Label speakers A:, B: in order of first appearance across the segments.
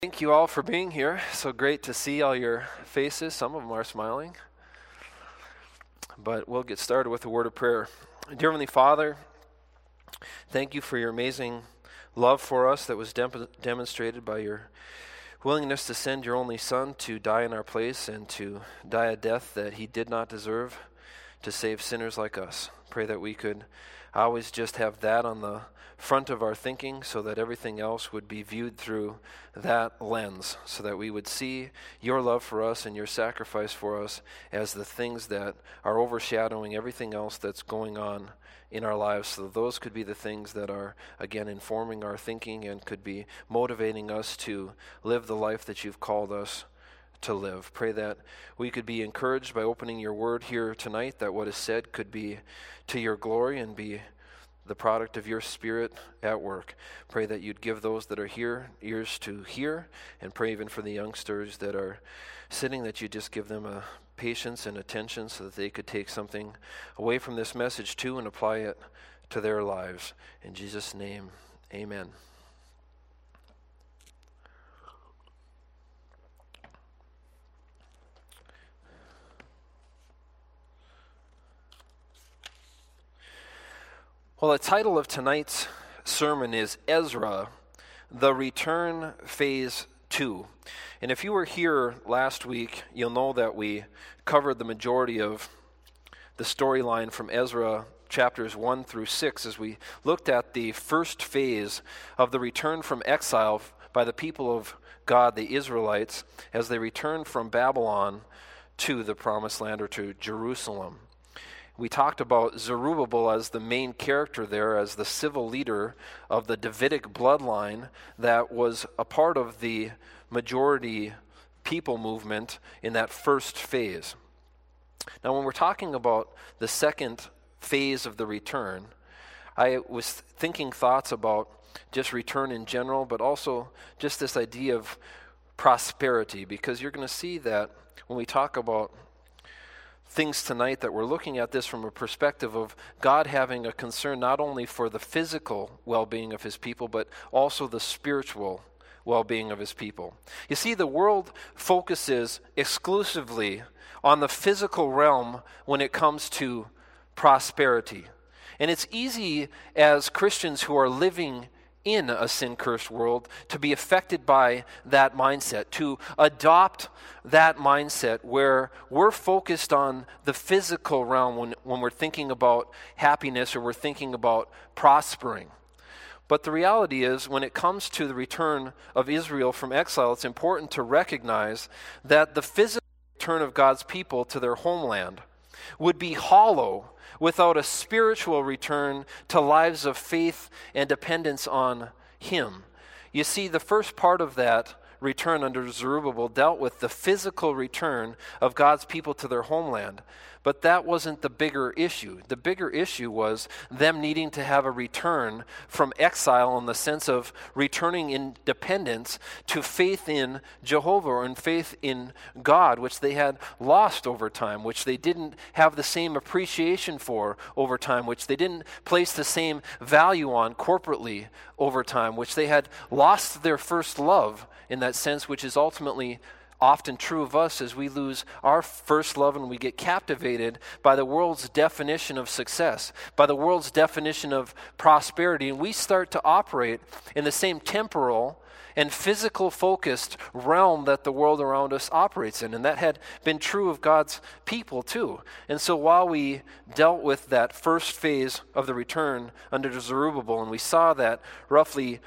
A: Thank you all for being here. So great to see all your faces. Some of them are smiling. But we'll get started with a word of prayer. Dear Heavenly Father, thank you for your amazing love for us that was demonstrated by your willingness to send your only Son to die in our place and to die a death that he did not deserve to save sinners like us. Pray that we could always just have that on the front of our thinking so that everything else would be viewed through that lens, so that we would see your love for us and your sacrifice for us as the things that are overshadowing everything else that's going on in our lives, so that those could be the things that are, again, informing our thinking and could be motivating us to live the life that you've called us to live. Pray that we could be encouraged by opening your word here tonight, that what is said could be to your glory and be the product of your Spirit at work. Pray that you'd give those that are here ears to hear, and pray even for the youngsters that are sitting that you just give them a patience and attention so that they could take something away from this message too and apply it to their lives. In Jesus' name, amen. Well, the title of tonight's sermon is Ezra, the Return Phase 2. And if you were here last week, you'll know that we covered the majority of the storyline from Ezra chapters 1 through 6 as we looked at the first phase of the return from exile by the people of God, the Israelites, as they returned from Babylon to the Promised Land or to Jerusalem. We talked about Zerubbabel as the main character there, as the civil leader of the Davidic bloodline that was a part of the majority people movement in that first phase. Now, when we're talking about the second phase of the return, I was thinking thoughts about just return in general, but also just this idea of prosperity, because you're going to see that when we talk about things tonight that we're looking at this from a perspective of God having a concern not only for the physical well-being of his people, but also the spiritual well-being of his people. You see, the world focuses exclusively on the physical realm when it comes to prosperity. And it's easy as Christians who are living in a sin-cursed world to be affected by that mindset, to adopt that mindset where we're focused on the physical realm when we're thinking about happiness or we're thinking about prospering. But the reality is, when it comes to the return of Israel from exile, it's important to recognize that the physical return of God's people to their homeland would be hollow without a spiritual return to lives of faith and dependence on him. You see, the first part of that return under Zerubbabel dealt with the physical return of God's people to their homeland. But that wasn't the bigger issue. The bigger issue was them needing to have a return from exile in the sense of returning in dependence to faith in Jehovah or in faith in God, which they had lost over time, which they didn't have the same appreciation for over time, which they didn't place the same value on corporately over time, which they had lost their first love in that sense, which is ultimately often true of us as we lose our first love and we get captivated by the world's definition of success, by the world's definition of prosperity, and we start to operate in the same temporal and physical focused realm that the world around us operates in. And that had been true of God's people too. And so while we dealt with that first phase of the return under Zerubbabel, and we saw that roughly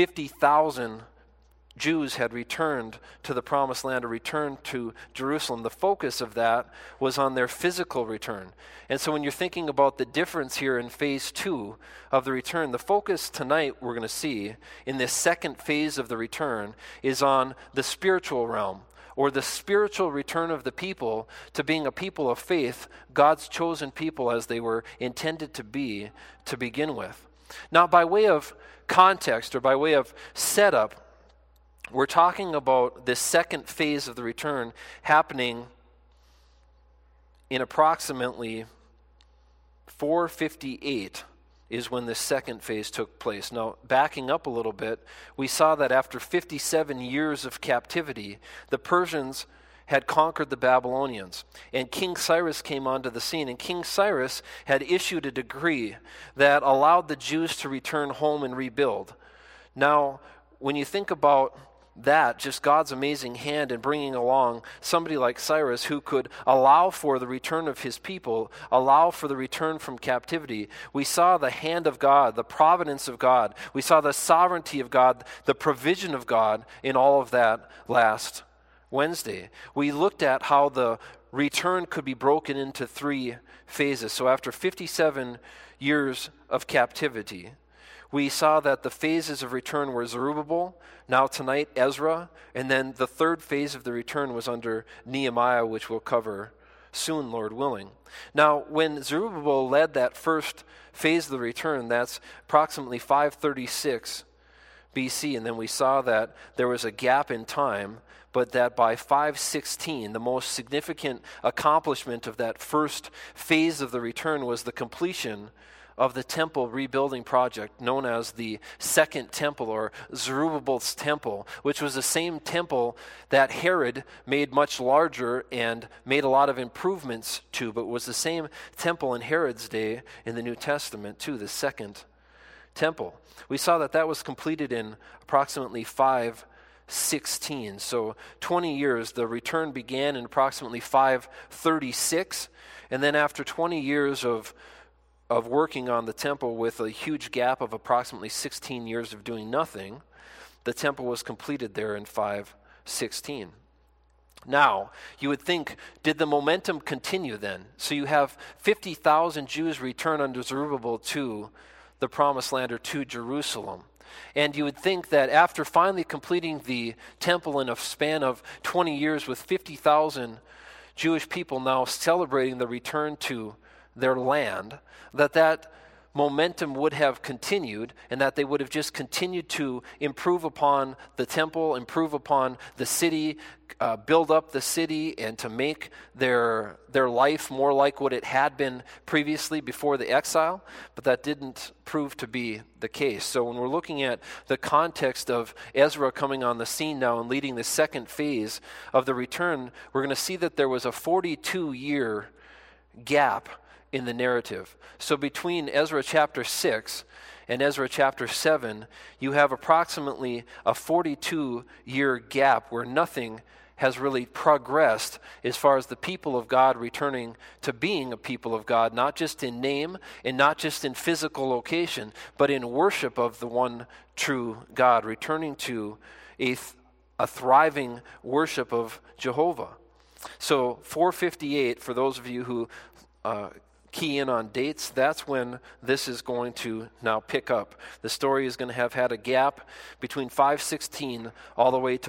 A: 50,000 Jews had returned to the Promised Land or returned to Jerusalem, the focus of that was on their physical return. And so when you're thinking about the difference here in phase 2 of the return, the focus tonight we're going to see in this second phase of the return is on the spiritual realm, or the spiritual return of the people to being a people of faith, God's chosen people as they were intended to be to begin with. Now, by way of context or by way of setup, we're talking about this second phase of the return happening in approximately 458 is when this second phase took place. Now, backing up a little bit, we saw that after 57 years of captivity, the Persians had conquered the Babylonians, and King Cyrus came onto the scene, and King Cyrus had issued a decree that allowed the Jews to return home and rebuild. Now, when you think about that, just God's amazing hand in bringing along somebody like Cyrus who could allow for the return of his people, allow for the return from captivity, we saw the hand of God, the providence of God. We saw the sovereignty of God, the provision of God in all of that last Wednesday. We looked at how the return could be broken into 3 phases. So after 57 years of captivity, we saw that the phases of return were Zerubbabel, now tonight Ezra, and then the 3rd phase of the return was under Nehemiah, which we'll cover soon, Lord willing. Now, when Zerubbabel led that first phase of the return, that's approximately 536 BC, and then we saw that there was a gap in time, but that by 516, the most significant accomplishment of that first phase of the return was the completion of the temple rebuilding project known as the Second Temple, or Zerubbabel's Temple, which was the same temple that Herod made much larger and made a lot of improvements to, but was the same temple in Herod's day in the New Testament too, the Second Temple. We saw that that was completed in approximately 516. So 20 years, the return began in approximately 536, and then after 20 years of working on the temple with a huge gap of approximately 16 years of doing nothing, the temple was completed there in 516. Now, you would think, did the momentum continue then? So you have 50,000 Jews return under Zerubbabel to the Promised Land, or to Jerusalem. And you would think that after finally completing the temple in a span of 20 years with 50,000 Jewish people now celebrating the return to their land, that momentum would have continued, and that they would have just continued to improve upon the temple, improve upon the city, build up the city, and to make their life more like what it had been previously before the exile. But that didn't prove to be the case. So when we're looking at the context of Ezra coming on the scene now and leading the second phase of the return, we're going to see that there was a 42-year gap in the narrative. So between Ezra chapter 6 and Ezra chapter 7, you have approximately a 42-year gap where nothing has really progressed as far as the people of God returning to being a people of God, not just in name and not just in physical location, but in worship of the one true God, returning to a thriving worship of Jehovah. So 458, for those of you who key in on dates, that's when this is going to now pick up. The story is going to have had a gap between 516 all the way to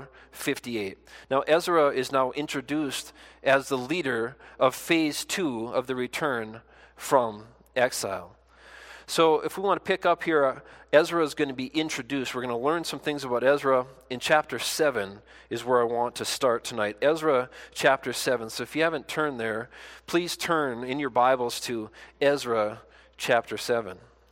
A: 458. Now Ezra is now introduced as the leader of phase 2 of the return from exile. So if we want to pick up here, Ezra is going to be introduced. We're going to learn some things about Ezra in chapter 7 is where I want to start tonight. Ezra chapter 7. So if you haven't turned there, please turn in your Bibles to Ezra chapter 7.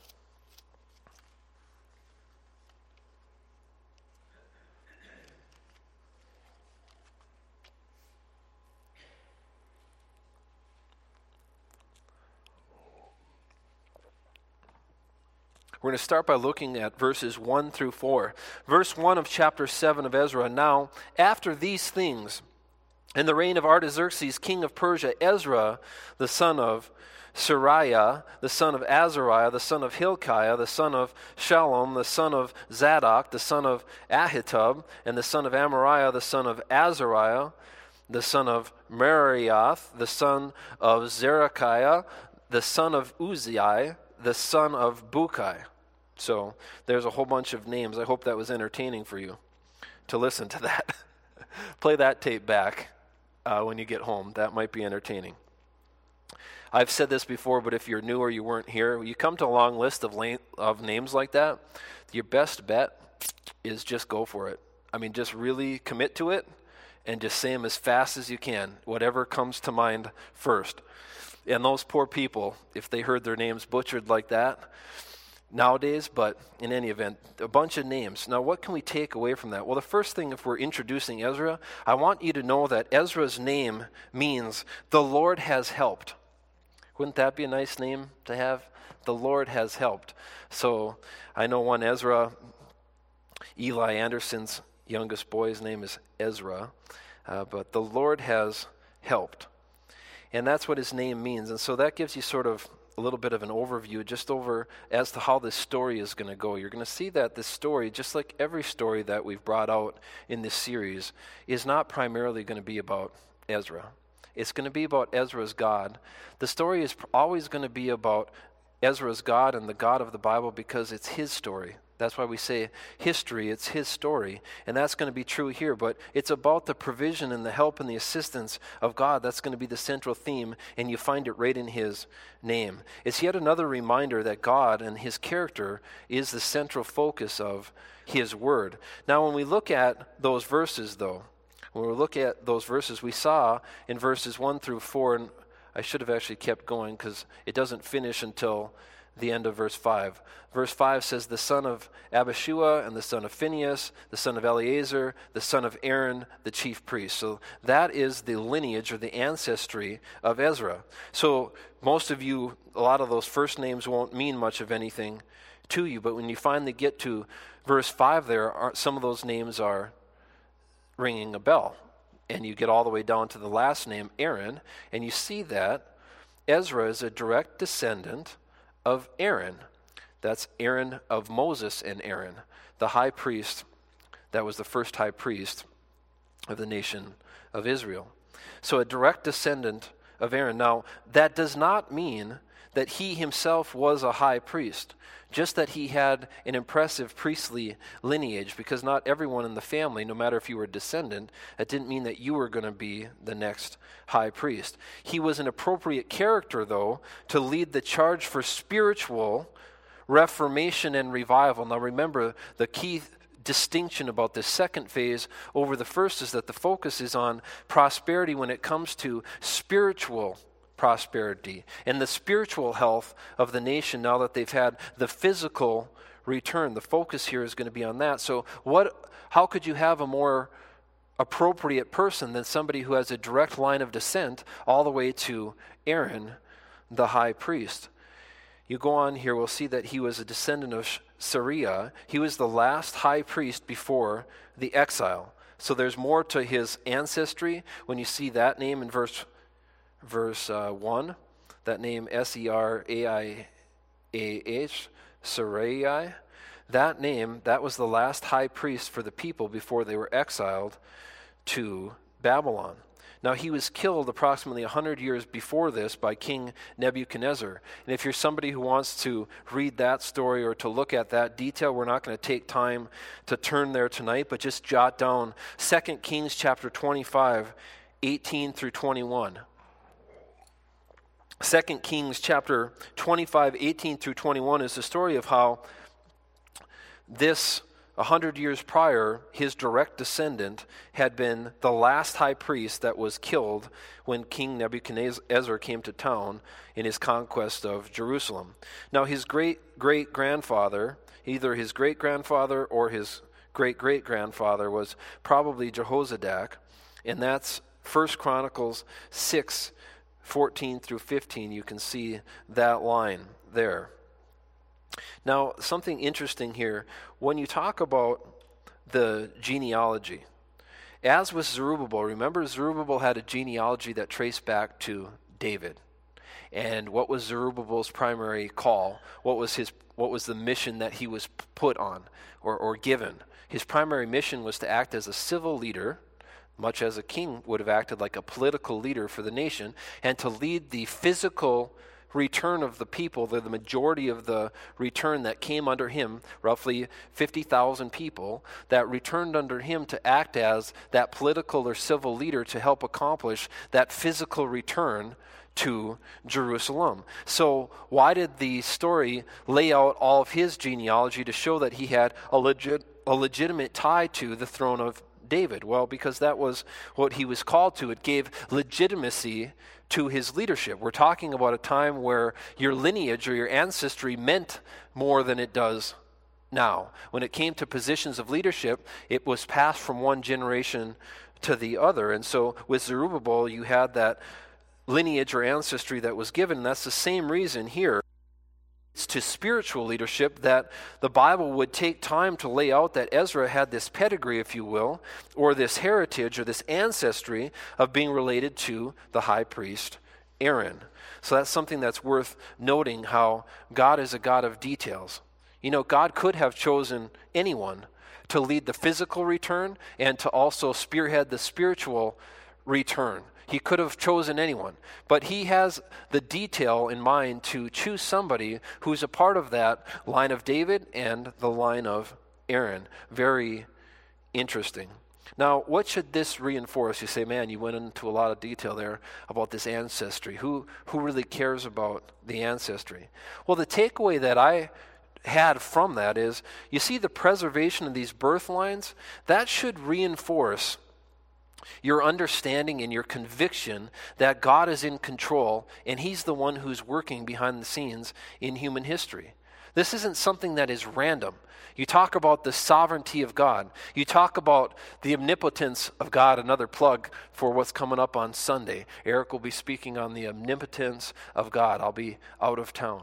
A: We're going to start by looking at verses 1 through 4. Verse 1 of chapter 7 of Ezra. Now, after these things, in the reign of Artaxerxes, king of Persia, Ezra, the son of Seraiah, the son of Azariah, the son of Hilkiah, the son of Shallum, the son of Zadok, the son of Ahitub, and the son of Amariah, the son of Azariah, the son of Merioth, the son of Zerekiah, the son of Uzziah, the son of Bukai. So there's a whole bunch of names. I hope that was entertaining for you to listen to that. Play that tape back when you get home. That might be entertaining. I've said this before, but if you're new or you weren't here, you come to a long list of names like that, your best bet is just go for it. I mean, just really commit to it and just say them as fast as you can, whatever comes to mind first. And those poor people, if they heard their names butchered like that nowadays, but in any event, a bunch of names. Now, what can we take away from that? Well, the first thing, if we're introducing Ezra, I want you to know that Ezra's name means the Lord has helped. Wouldn't that be a nice name to have? The Lord has helped. So I know one Ezra, Eli Anderson's youngest boy's name is Ezra, but the Lord has helped. And that's what his name means. And so that gives you sort of a little bit of an overview just over as to how this story is going to go. You're going to see that this story, just like every story that we've brought out in this series, is not primarily going to be about Ezra. It's going to be about Ezra's God. The story is always going to be about Ezra's God and the God of the Bible because it's his story. That's why we say history, it's his story. And that's going to be true here. But it's about the provision and the help and the assistance of God. That's going to be the central theme, and you find it right in his name. It's yet another reminder that God and his character is the central focus of his word. Now, when we look at those verses, though, when we look at those verses, we saw in verses 1 through 4, and I should have actually kept going because it doesn't finish until the end of verse 5. Verse 5 says, the son of Abishua and the son of Phinehas, the son of Eleazar, the son of Aaron, the chief priest. So that is the lineage or the ancestry of Ezra. So most of you, a lot of those first names won't mean much of anything to you, but when you finally get to verse 5 there, some of those names are ringing a bell. And you get all the way down to the last name, Aaron, and you see that Ezra is a direct descendant of Aaron. That's Aaron of Moses and Aaron, the high priest that was the first high priest of the nation of Israel. So a direct descendant of Aaron. Now, that does not mean that he himself was a high priest, just that he had an impressive priestly lineage, because not everyone in the family, no matter if you were a descendant, that didn't mean that you were going to be the next high priest. He was an appropriate character, though, to lead the charge for spiritual reformation and revival. Now remember, the key distinction about this second phase over the first is that the focus is on prosperity when it comes to spiritual prosperity and the spiritual health of the nation now that they've had the physical return. The focus here is going to be on that. So how could you have a more appropriate person than somebody who has a direct line of descent all the way to Aaron, the high priest? You go on here, we'll see that he was a descendant of Sariah. He was the last high priest before the exile. So there's more to his ancestry when you see that name in verse 1, that name Seraiah, Sarai. That name, that was the last high priest for the people before they were exiled to Babylon. Now, he was killed approximately 100 years before this by King Nebuchadnezzar. And if you're somebody who wants to read that story or to look at that detail, we're not going to take time to turn there tonight, but just jot down 2 Kings chapter 25, 18 through 21. 2 Kings chapter 25, 18 through 21 is the story of how this 100 years prior, his direct descendant had been the last high priest that was killed when King Nebuchadnezzar came to town in his conquest of Jerusalem. Now, his great-great-grandfather, either his great-grandfather or his great-great-grandfather, was probably Jehozadak, and that's 1 Chronicles 6, 14 through 15. You can see that line there. Now, something interesting here, when you talk about the genealogy, as with Zerubbabel, remember Zerubbabel had a genealogy that traced back to David. And what was Zerubbabel's primary call? What was the mission that he was put on or given? His primary mission was to act as a civil leader, much as a king would have acted like a political leader for the nation, and to lead the physical return of the people, the majority of the return that came under him, roughly 50,000 people, that returned under him to act as that political or civil leader to help accomplish that physical return to Jerusalem. So why did the story lay out all of his genealogy? To show that he had a legitimate tie to the throne of David? Well, because that was what he was called to. It gave legitimacy to his leadership. We're talking about a time where your lineage or your ancestry meant more than it does now. When it came to positions of leadership, it was passed from one generation to the other. And so with Zerubbabel, you had that lineage or ancestry that was given. And that's the same reason here. It's to spiritual leadership that the Bible would take time to lay out that Ezra had this pedigree, if you will, or this heritage or this ancestry of being related to the high priest Aaron. So that's something that's worth noting, how God is a God of details. You know, God could have chosen anyone to lead the physical return and to also spearhead the spiritual return. He could have chosen anyone, but he has the detail in mind to choose somebody who's a part of that line of David and the line of Aaron. Very interesting. Now, what should this reinforce? You say, man, you went into a lot of detail there about this ancestry. Who really cares about the ancestry? Well, the takeaway that I had from that is, you see the preservation of these birth lines, that should reinforce your understanding and your conviction that God is in control and he's the one who's working behind the scenes in human history. This isn't something that is random. You talk about the sovereignty of God. You talk about the omnipotence of God, another plug for what's coming up on Sunday. Eric will be speaking on the omnipotence of God. I'll be out of town.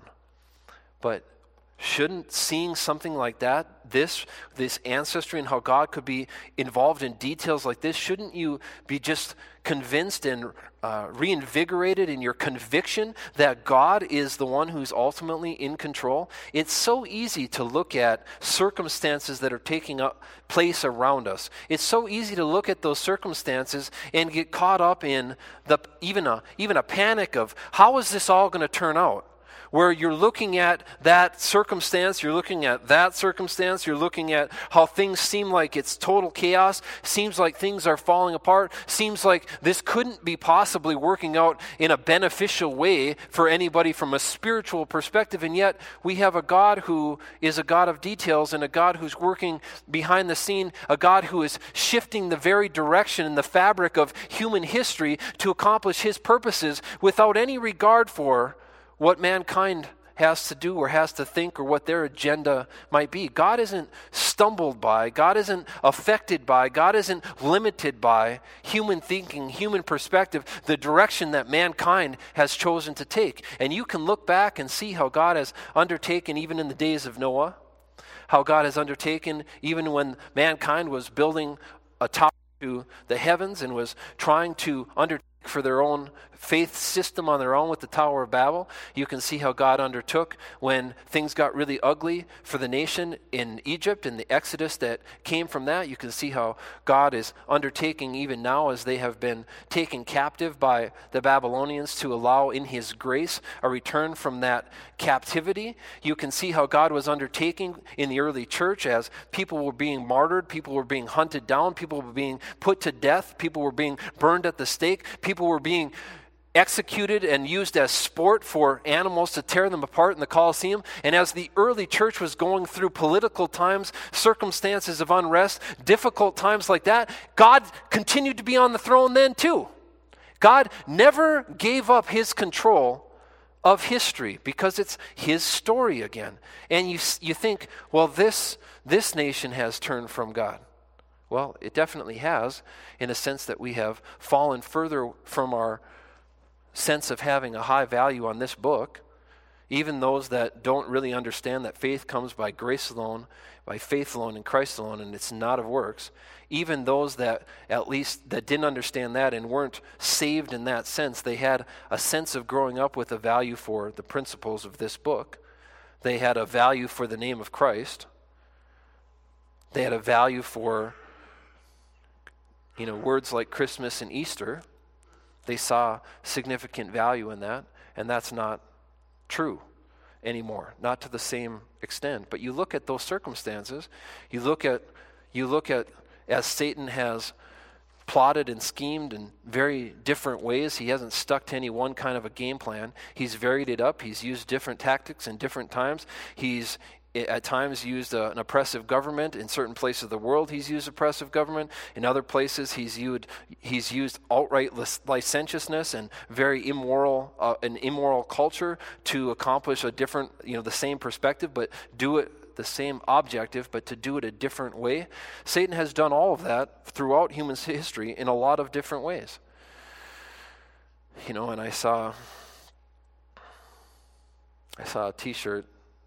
A: But shouldn't seeing something like that, this ancestry and how God could be involved in details like this, shouldn't you be just convinced and reinvigorated in your conviction that God is the one who's ultimately in control? It's so easy to look at circumstances that are taking place around us. It's so easy to look at those circumstances and get caught up in even a panic of, how is this all going to turn out? Where you're looking at that circumstance, you're looking at that circumstance, you're looking at how things seem like it's total chaos, seems like things are falling apart, seems like this couldn't be possibly working out in a beneficial way for anybody from a spiritual perspective, and yet we have a God who is a God of details and a God who's working behind the scene, a God who is shifting the very direction and the fabric of human history to accomplish his purposes without any regard for what mankind has to do or has to think or what their agenda might be. God isn't stumbled by, God isn't affected by, God isn't limited by human thinking, human perspective, the direction that mankind has chosen to take. And you can look back and see how God has undertaken even in the days of Noah, how God has undertaken even when mankind was building a tower to the heavens and was trying to undertake for their own faith system on their own with the Tower of Babel. You can see how God undertook when things got really ugly for the nation in Egypt and the exodus that came from that. You can see how God is undertaking even now as they have been taken captive by the Babylonians to allow in his grace a return from that captivity. You can see how God was undertaking in the early church as people were being martyred, people were being hunted down, people were being put to death, people were being burned at the stake, people were being executed and used as sport for animals to tear them apart in the Colosseum. And as the early church was going through political times, circumstances of unrest, difficult times like that, God continued to be on the throne then too. God never gave up his control of history because it's his story again. And you think, well, this nation has turned from God. Well, it definitely has, in a sense that we have fallen further from our sense of having a high value on this book. Even those that don't really understand that faith comes by grace alone, by faith alone in Christ alone, and it's not of works. Even those that at least that didn't understand that and weren't saved in that sense, they had a sense of growing up with a value for the principles of this book. They had a value for the name of Christ. They had a value for words like Christmas and Easter. They saw significant value in that, and that's not true anymore, not to the same extent. But you look at those circumstances, you look at as Satan has plotted and schemed in very different ways. He hasn't stuck to any one kind of a game plan. He's varied it up. He's used different tactics in different times. He's at times used an oppressive government. In certain places of the world, he's used oppressive government. In other places, he's used outright licentiousness and very an immoral culture to accomplish a different, the same perspective, but do it the same objective, but to do it a different way. Satan has done all of that throughout human history in a lot of different ways. And I saw a T-shirt.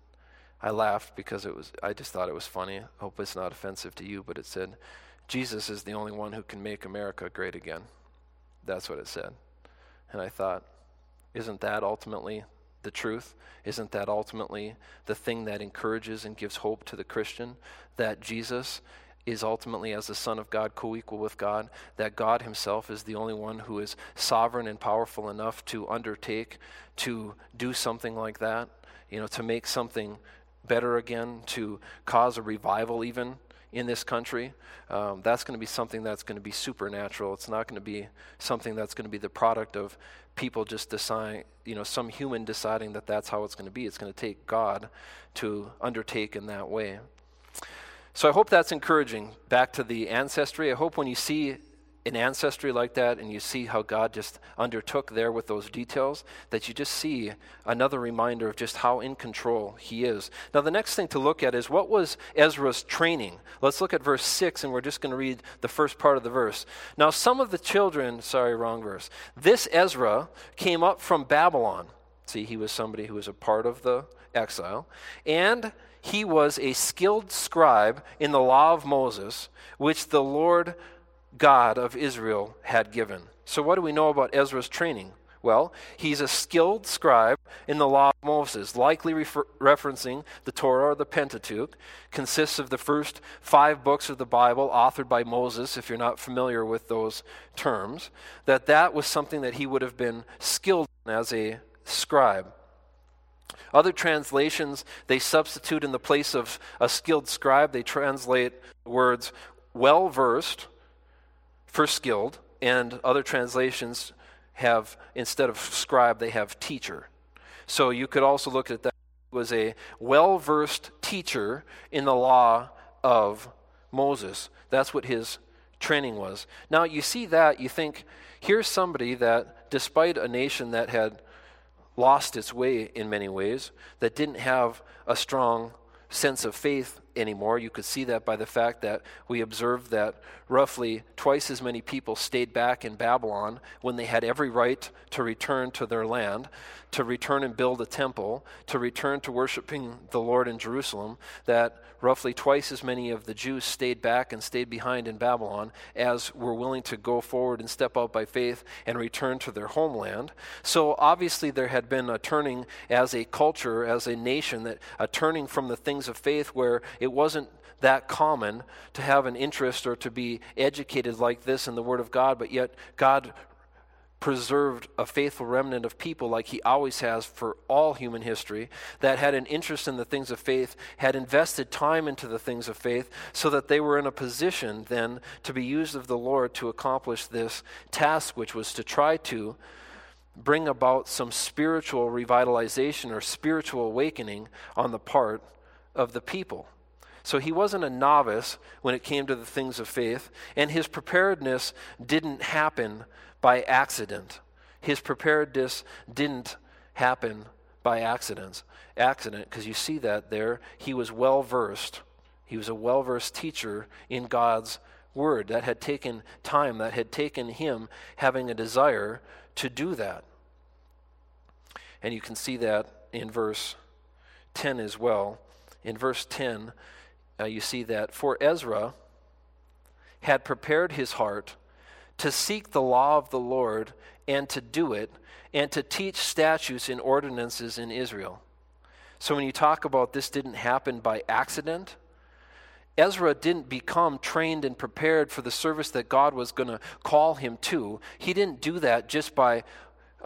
A: I laughed because I just thought it was funny. I hope it's not offensive to you, but it said, "Jesus is the only one who can make America great again." That's what it said. And I thought, isn't that ultimately the truth? Isn't that ultimately the thing that encourages and gives hope to the Christian? That Jesus is ultimately, as the Son of God, co-equal with God, that God himself is the only one who is sovereign and powerful enough to undertake, to do something like that, to make something better again, to cause a revival even in this country. That's going to be something that's going to be supernatural. It's not going to be something that's going to be the product of people just deciding, some human deciding that that's how it's going to be. It's going to take God to undertake in that way. So I hope that's encouraging. Back to the ancestry, I hope when you see an ancestry like that and you see how God just undertook there with those details, that you just see another reminder of just how in control he is. Now the next thing to look at is, what was Ezra's training? Let's look at verse 6, and we're just going to read the first part of the verse. Now some of the children, wrong verse. This Ezra came up from Babylon. See, he was somebody who was a part of the exile. And he was a skilled scribe in the law of Moses, which the Lord God of Israel had given. So what do we know about Ezra's training? Well, he's a skilled scribe in the law of Moses, likely referencing the Torah or the Pentateuch. Consists of the first 5 books of the Bible authored by Moses, if you're not familiar with those terms. That was something that he would have been skilled in as a scribe. Other translations, they substitute in the place of a skilled scribe, they translate words well-versed for skilled, and other translations have, instead of scribe, they have teacher. So you could also look at that. He was a well-versed teacher in the law of Moses. That's what his training was. Now you see that, you think, here's somebody that, despite a nation that had lost its way in many ways, that didn't have a strong sense of faith anymore. You could see that by the fact that we observed that roughly twice as many people stayed back in Babylon when they had every right to return to their land, to return and build a temple, to return to worshiping the Lord in Jerusalem, that roughly twice as many of the Jews stayed back and stayed behind in Babylon as were willing to go forward and step out by faith and return to their homeland. So obviously there had been a turning as a culture, as a nation, a turning from the things of faith where it wasn't that common to have an interest or to be educated like this in the Word of God, but yet God preserved a faithful remnant of people like he always has for all human history, that had an interest in the things of faith, had invested time into the things of faith, so that they were in a position then to be used of the Lord to accomplish this task, which was to try to bring about some spiritual revitalization or spiritual awakening on the part of the people. So he wasn't a novice when it came to the things of faith, and his preparedness didn't happen by accident. His preparedness didn't happen by accident, because you see that there. He was well-versed. He was a well-versed teacher in God's Word. That had taken time. That had taken him having a desire to do that. And you can see that in verse 10 as well. In verse 10, you see that, for Ezra had prepared his heart to seek the law of the Lord and to do it, and to teach statutes and ordinances in Israel. So when you talk about this didn't happen by accident, Ezra didn't become trained and prepared for the service that God was going to call him to. He didn't do that just by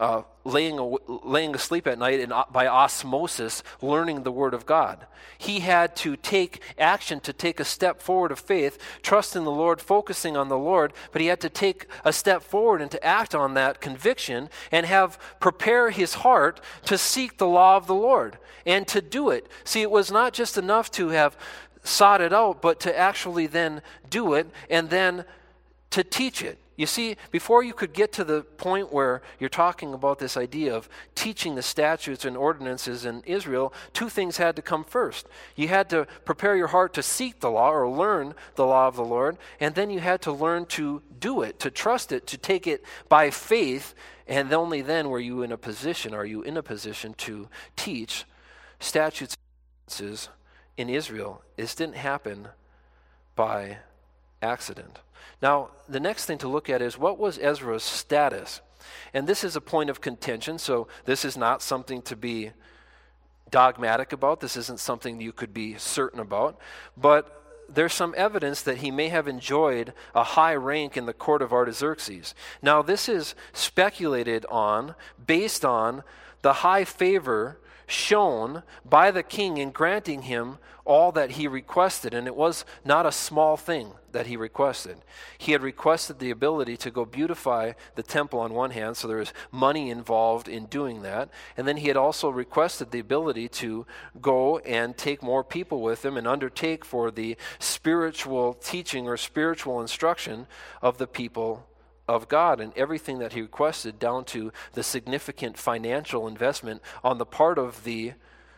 A: laying asleep at night and by osmosis learning the Word of God. He had to take action, to take a step forward of faith, trust in the Lord, focusing on the Lord, but he had to take a step forward and to act on that conviction and prepare his heart to seek the law of the Lord and to do it. See, it was not just enough to have sought it out, but to actually then do it and then to teach it. You see, before you could get to the point where you're talking about this idea of teaching the statutes and ordinances in Israel, two things had to come first. You had to prepare your heart to seek the law or learn the law of the Lord, and then you had to learn to do it, to trust it, to take it by faith, and only then are you in a position to teach statutes and ordinances in Israel. This didn't happen by accident. Now, the next thing to look at is, what was Ezra's status? And this is a point of contention, so this is not something to be dogmatic about. This isn't something you could be certain about. But there's some evidence that he may have enjoyed a high rank in the court of Artaxerxes. Now, this is speculated on based on the high favor shown by the king in granting him all that he requested, and it was not a small thing that he requested. He had requested the ability to go beautify the temple on one hand, so there was money involved in doing that, and then he had also requested the ability to go and take more people with him and undertake for the spiritual teaching or spiritual instruction of the people of God, and everything that he requested, down to the significant financial investment on the part of the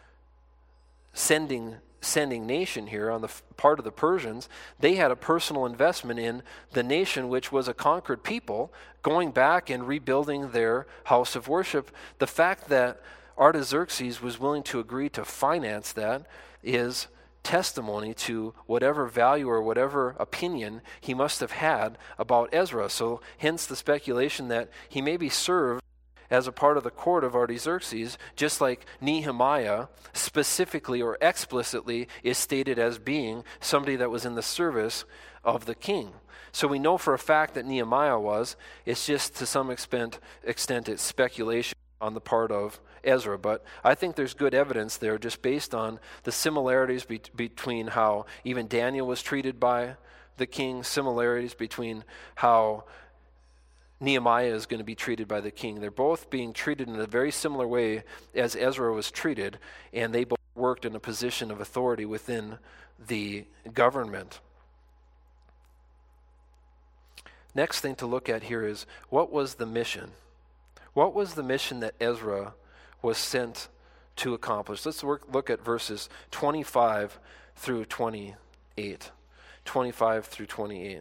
A: sending nation here, on the part of the Persians. They had a personal investment in the nation, which was a conquered people, going back and rebuilding their house of worship. The fact that Artaxerxes was willing to agree to finance that is testimony to whatever value or whatever opinion he must have had about Ezra. So hence the speculation that he maybe served as a part of the court of Artaxerxes, just like Nehemiah specifically or explicitly is stated as being somebody that was in the service of the king. So we know for a fact that Nehemiah was. It's just to some extent it's speculation on the part of Ezra, but I think there's good evidence there just based on the similarities between how even Daniel was treated by the king, similarities between how Nehemiah is going to be treated by the king. They're both being treated in a very similar way as Ezra was treated, and they both worked in a position of authority within the government. Next thing to look at here is, what was the mission? What was the mission that Ezra was sent to accomplish? Let's look at verses 25 through 28. 25 through 28.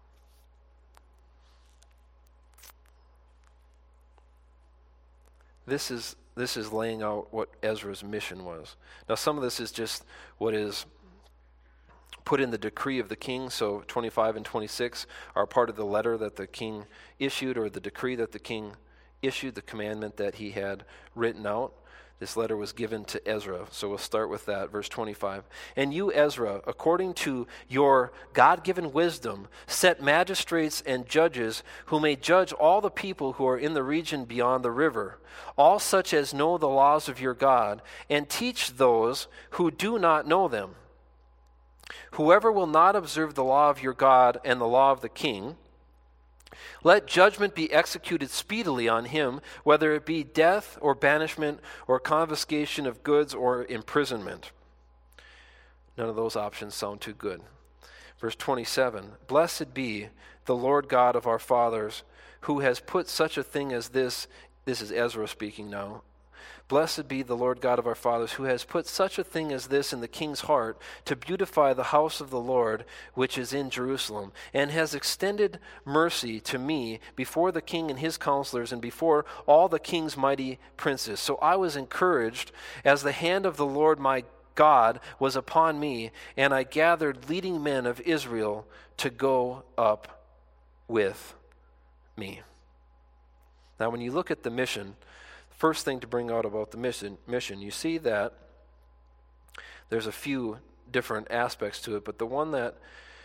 A: This is laying out what Ezra's mission was. Now, some of this is just what is put in the decree of the king. So 25 and 26 are part of the letter that the king issued, or the decree that the king issued, the commandment that he had written out. This letter was given to Ezra. So we'll start with that, verse 25. And you, Ezra, according to your God-given wisdom, set magistrates and judges who may judge all the people who are in the region beyond the river, all such as know the laws of your God, and teach those who do not know them. Whoever will not observe the law of your God and the law of the king, let judgment be executed speedily on him, whether it be death or banishment or confiscation of goods or imprisonment. None of those options sound too good. Verse 27, blessed be the Lord God of our fathers, who has put such a thing as this is Ezra speaking now. Blessed be the Lord God of our fathers, who has put such a thing as this in the king's heart, to beautify the house of the Lord, which is in Jerusalem, and has extended mercy to me before the king and his counselors, and before all the king's mighty princes. So I was encouraged as the hand of the Lord my God was upon me, and I gathered leading men of Israel to go up with me. Now, when you look at the mission, first thing to bring out about the mission, you see that there's a few different aspects to it, but the one that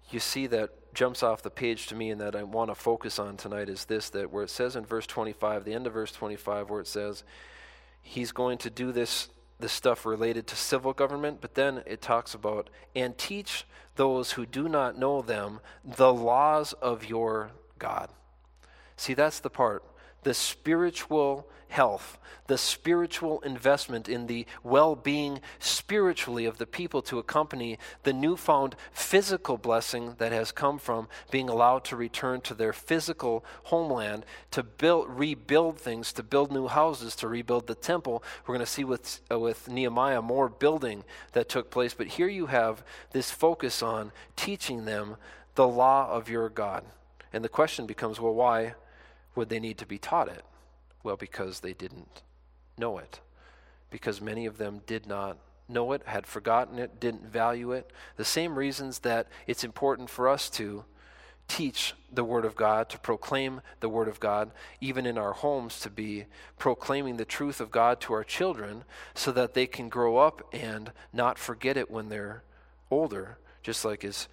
A: you see that jumps off the page to me and that I want to focus on tonight is this, that where it says in verse 25, the end of verse 25, where it says he's going to do this stuff related to civil government, but then it talks about, and teach those who do not know them the laws of your God. See, that's the part. The spiritual health, the spiritual investment in the well-being spiritually of the people to accompany the newfound physical blessing that has come from being allowed to return to their physical homeland, to rebuild things, to build new houses, to rebuild the temple. We're going to see with Nehemiah more building that took place. But here you have this focus on teaching them the law of your God. And the question becomes, well, why would they need to be taught it? Well, because they didn't know it. Because many of them did not know it, had forgotten it, didn't value it. The same reasons that it's important for us to teach the Word of God, to proclaim the Word of God, even in our homes, to be proclaiming the truth of God to our children so that they can grow up and not forget it when they're older, just like is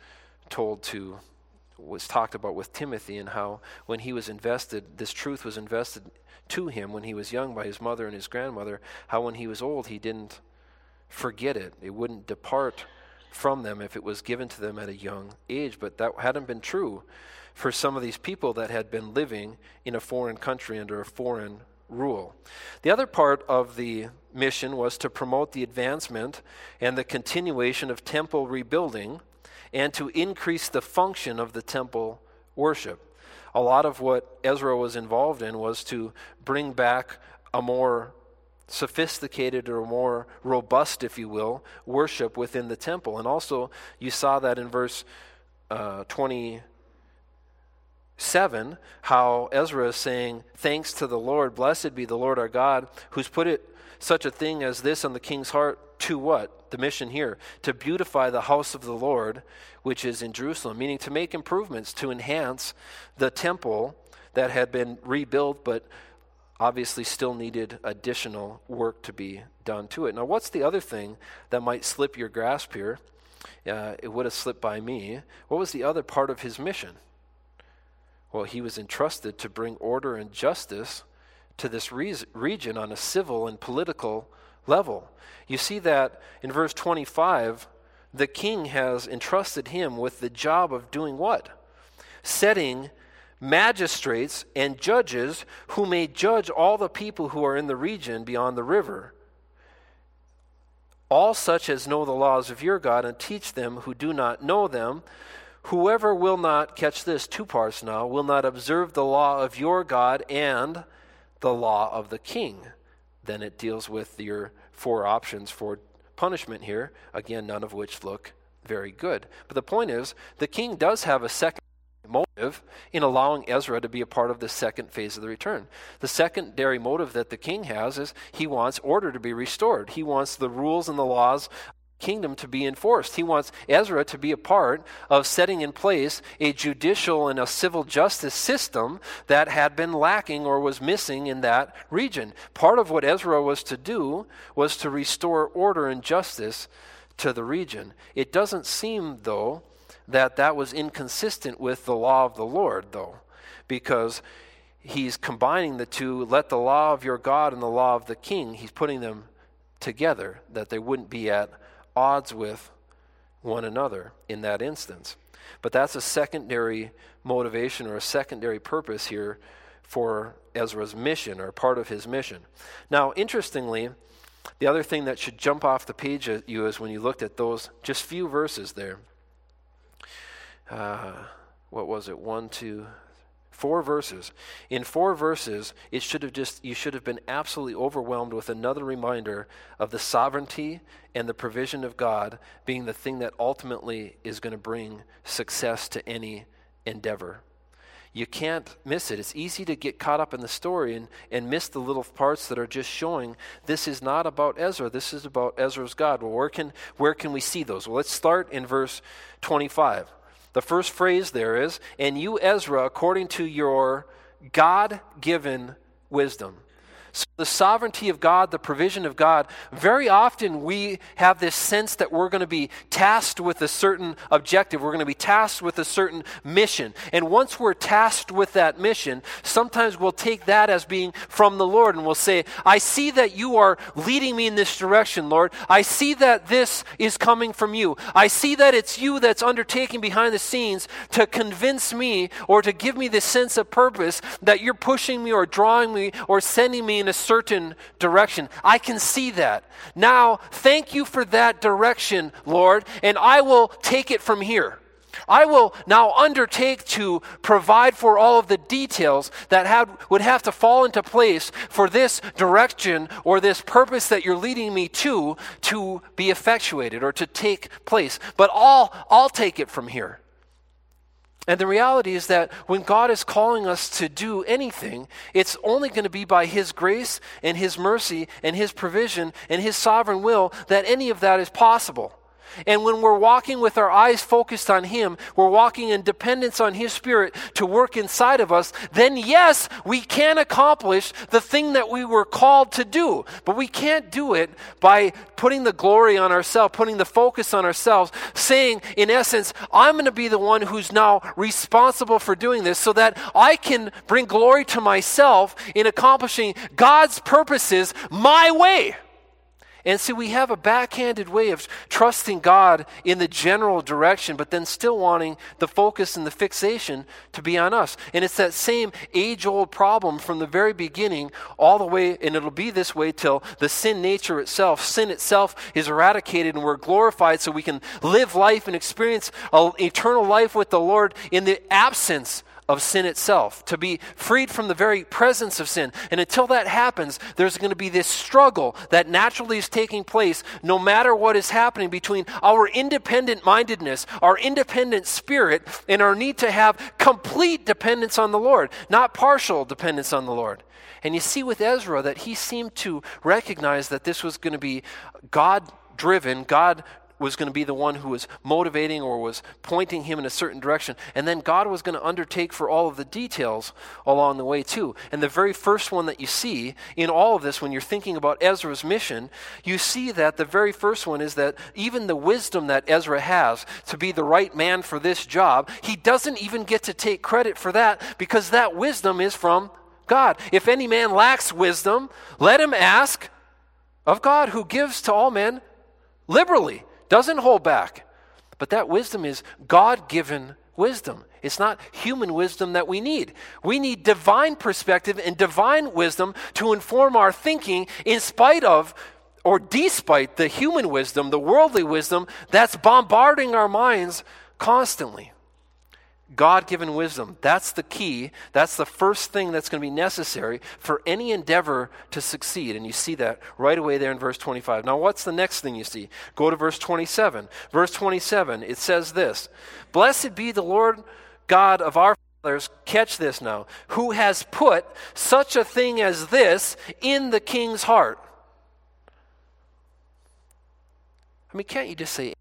A: was talked about with Timothy, and how when he was invested, this truth was invested to him when he was young by his mother and his grandmother, how when he was old he didn't forget it. It wouldn't depart from them if it was given to them at a young age. But that hadn't been true for some of these people that had been living in a foreign country under a foreign rule. The other part of the mission was to promote the advancement and the continuation of temple rebuilding and to increase the function of the temple worship. A lot of what Ezra was involved in was to bring back a more sophisticated or more robust, if you will, worship within the temple. And also, you saw that in verse 27, how Ezra is saying, thanks to the Lord, blessed be the Lord our God, who's put such a thing as this on the king's heart to what? The mission here, to beautify the house of the Lord, which is in Jerusalem, meaning to make improvements, to enhance the temple that had been rebuilt, but obviously still needed additional work to be done to it. Now, what's the other thing that might slip your grasp here? It would have slipped by me. What was the other part of his mission? Well, he was entrusted to bring order and justice to this region on a civil and political level. You see that in verse 25, the king has entrusted him with the job of doing what? Setting magistrates and judges who may judge all the people who are in the region beyond the river. All such as know the laws of your God, and teach them who do not know them. Whoever will not, catch this, 2 parts now, will not observe the law of your God and the law of the king. Then it deals with your 4 options for punishment here, again, none of which look very good. But the point is, the king does have a second motive in allowing Ezra to be a part of the second phase of the return. The secondary motive that the king has is he wants order to be restored. He wants the rules and the laws of the kingdom to be enforced. He wants Ezra to be a part of setting in place a judicial and a civil justice system that had been lacking or was missing in that region. Part of what Ezra was to do was to restore order and justice to the region. It doesn't seem, though, that was inconsistent with the law of the Lord, though, because he's combining the two, let the law of your God and the law of the king, he's putting them together, that they wouldn't be at odds with one another in that instance. But that's a secondary motivation or a secondary purpose here for Ezra's mission, or part of his mission. Now, interestingly, the other thing that should jump off the page at you is when you looked at those just few verses there. What was it? 1, 2, 4 verses. In 4 verses, you should have been absolutely overwhelmed with another reminder of the sovereignty and the provision of God being the thing that ultimately is going to bring success to any endeavor. You can't miss it. It's easy to get caught up in the story and miss the little parts that are just showing this is not about Ezra. This is about Ezra's God. Well, where can we see those? Well, let's start in verse 25. The first phrase there is, and you, Ezra, according to your God-given wisdom. So the sovereignty of God, the provision of God, very often we have this sense that we're going to be tasked with a certain objective. We're going to be tasked with a certain mission. And once we're tasked with that mission, sometimes we'll take that as being from the Lord and we'll say, I see that you are leading me in this direction, Lord. I see that this is coming from you. I see that it's you that's undertaking behind the scenes to convince me or to give me this sense of purpose that you're pushing me or drawing me or sending me in a certain direction. I can see that. Now, thank you for that direction, Lord, and I will take it from here. I will now undertake to provide for all of the details that would have to fall into place for this direction or this purpose that you're leading me to be effectuated or to take place. But I'll take it from here. And the reality is that when God is calling us to do anything, it's only going to be by His grace and His mercy and His provision and His sovereign will that any of that is possible. And when we're walking with our eyes focused on Him, we're walking in dependence on His Spirit to work inside of us, then yes, we can accomplish the thing that we were called to do. But we can't do it by putting the glory on ourselves, putting the focus on ourselves, saying, in essence, I'm going to be the one who's now responsible for doing this so that I can bring glory to myself in accomplishing God's purposes my way. And see, we have a backhanded way of trusting God in the general direction, but then still wanting the focus and the fixation to be on us. And it's that same age-old problem from the very beginning all the way, and it'll be this way till the sin nature itself, sin itself is eradicated and we're glorified so we can live life and experience eternal life with the Lord in the absence of sin itself, to be freed from the very presence of sin. And until that happens, there's going to be this struggle that naturally is taking place no matter what is happening between our independent mindedness, our independent spirit, and our need to have complete dependence on the Lord, not partial dependence on the Lord. And you see with Ezra that he seemed to recognize that this was going to be God-driven, God was going to be the one who was motivating or was pointing him in a certain direction. And then God was going to undertake for all of the details along the way too. And the very first one that you see in all of this, when you're thinking about Ezra's mission, you see that the very first one is that even the wisdom that Ezra has to be the right man for this job, he doesn't even get to take credit for that because that wisdom is from God. If any man lacks wisdom, let him ask of God, who gives to all men liberally. Doesn't hold back. But that wisdom is God-given wisdom. It's not human wisdom that we need. We need divine perspective and divine wisdom to inform our thinking in spite of or despite the human wisdom, the worldly wisdom that's bombarding our minds constantly. God-given wisdom. That's the key. That's the first thing that's going to be necessary for any endeavor to succeed. And you see that right away there in verse 25. Now, what's the next thing you see? Go to verse 27. Verse 27, it says this, Blessed be the Lord God of our fathers, catch this now, who has put such a thing as this in the king's heart. I mean, can't you just say,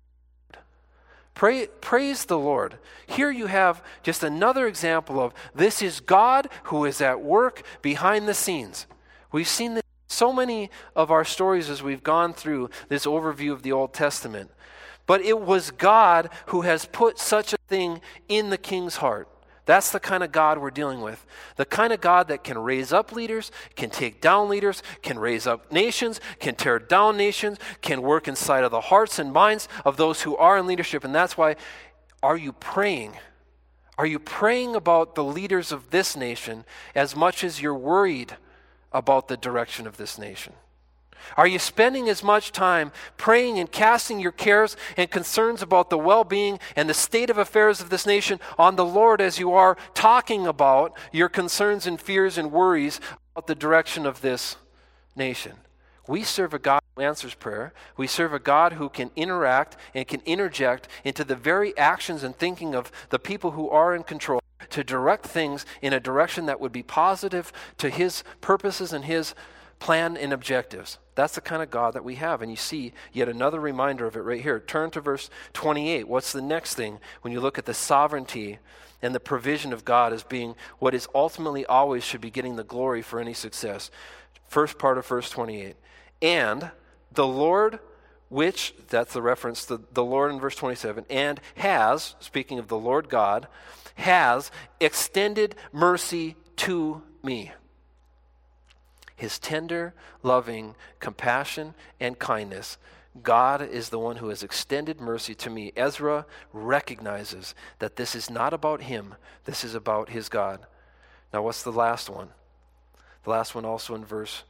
A: praise the Lord. Here you have just another example of this is God who is at work behind the scenes. We've seen this in so many of our stories as we've gone through this overview of the Old Testament. But it was God who has put such a thing in the king's heart. That's the kind of God we're dealing with. The kind of God that can raise up leaders, can take down leaders, can raise up nations, can tear down nations, can work inside of the hearts and minds of those who are in leadership. And that's why, are you praying? Are you praying about the leaders of this nation as much as you're worried about the direction of this nation? Are you spending as much time praying and casting your cares and concerns about the well-being and the state of affairs of this nation on the Lord as you are talking about your concerns and fears and worries about the direction of this nation? We serve a God who answers prayer. We serve a God who can interact and can interject into the very actions and thinking of the people who are in control to direct things in a direction that would be positive to His purposes and His plan and objectives. That's the kind of God that we have. And you see yet another reminder of it right here. Turn to verse 28. What's the next thing when you look at the sovereignty and the provision of God as being what is ultimately always should be getting the glory for any success? First part of verse 28. And the Lord, which, that's the reference to the Lord in verse 27, and has, speaking of the Lord God, has extended mercy to me. His tender, loving compassion and kindness. God is the one who has extended mercy to me. Ezra recognizes that this is not about him. This is about his God. Now, what's the last one? The last one also in verse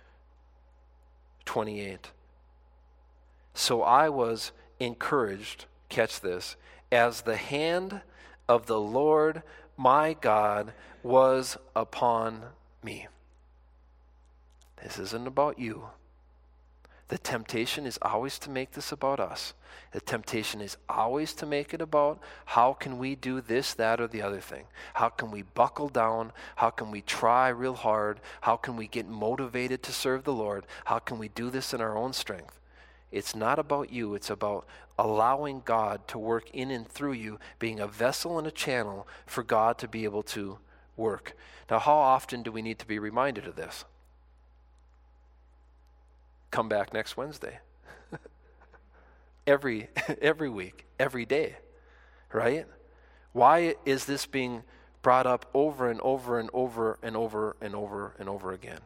A: 28. So I was encouraged, catch this, as the hand of the Lord my God was upon me. This isn't about you. The temptation is always to make this about us. The temptation is always to make it about how can we do this, that, or the other thing. How can we buckle down? How can we try real hard? How can we get motivated to serve the Lord? How can we do this in our own strength? It's not about you. It's about allowing God to work in and through you, being a vessel and a channel for God to be able to work. Now, how often do we need to be reminded of this? Come back next Wednesday. every week, every day, right? Why is this being brought up over and over and over and over and over and over again?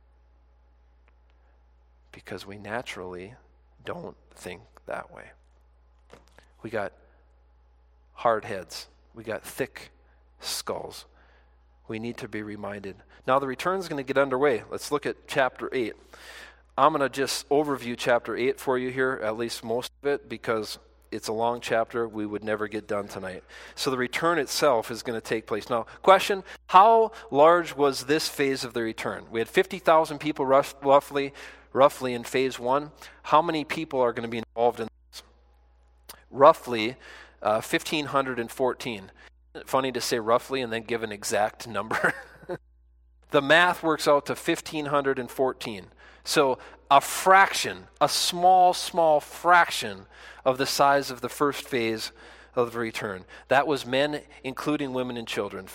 A: Because we naturally don't think that way. We got hard heads. We got thick skulls. We need to be reminded. Now the return is going to get underway. Let's look at chapter 8. I'm going to just overview chapter 8 for you here, at least most of it, because it's a long chapter. We would never get done tonight. So the return itself is going to take place. Now, question, how large was this phase of the return? We had 50,000 people roughly in phase 1. How many people are going to be involved in this? Roughly 1,514. Funny to say roughly and then give an exact number. The math works out to 1,514. So a fraction, a small fraction of the size of the first phase of the return. That was men, including women and children.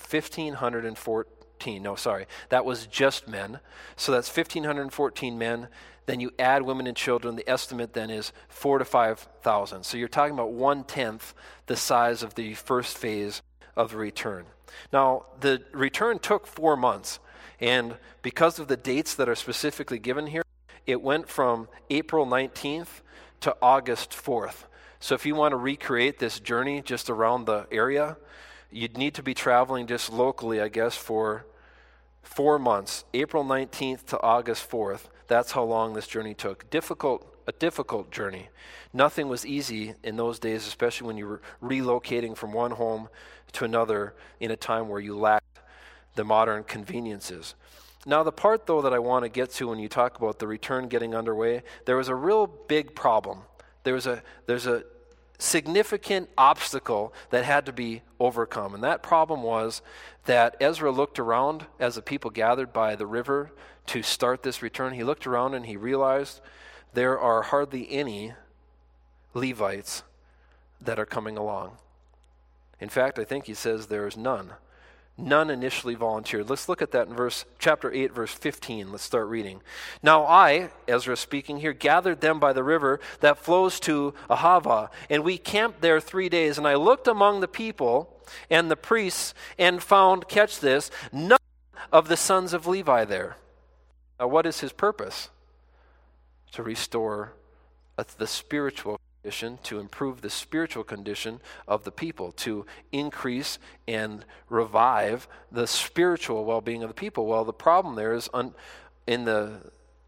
A: 1,514. No, sorry. That was just men. So that's 1,514 men. Then you add women and children. The estimate then is 4,000 to 5,000. So you're talking about 1/10 the size of the first phase of the return. Now, the return took 4 months. And because of the dates that are specifically given here, it went from April 19th to August 4th. So if you want to recreate this journey just around the area, you'd need to be traveling just locally, I guess, for 4 months. April 19th to August 4th. That's how long this journey took. A difficult journey. Nothing was easy in those days, especially when you were relocating from one home to another in a time where you lacked the modern conveniences. Now, the part, though, that I want to get to when you talk about the return getting underway, there was a real big problem. There's a significant obstacle that had to be overcome. And that problem was that Ezra looked around as the people gathered by the river to start this return. He looked around and he realized there are hardly any Levites that are coming along. In fact, I think he says there is none. None initially volunteered. Let's look at that in chapter 8, verse 15. Let's start reading. Now I, Ezra speaking here, gathered them by the river that flows to Ahava, and we camped there 3 days. And I looked among the people and the priests and found, catch this, none of the sons of Levi there. Now what is his purpose? To restore the spiritual condition, to improve the spiritual condition of the people, to increase and revive the spiritual well-being of the people. Well, the problem there is in the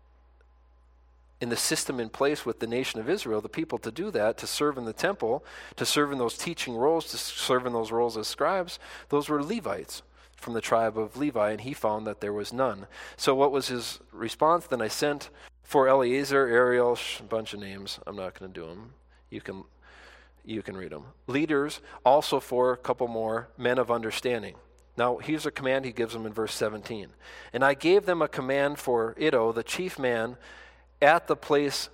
A: system in place with the nation of Israel, the people to do that, to serve in the temple, to serve in those teaching roles, to serve in those roles as scribes, those were Levites from the tribe of Levi, and he found that there was none. So what was his response? Then I sent for Eleazar, Ariel, a bunch of names. I'm not going to do them. You can read them. Leaders, also for a couple more, men of understanding. Now, here's a command he gives them in verse 17. And I gave them a command for Iddo, the chief man, at the place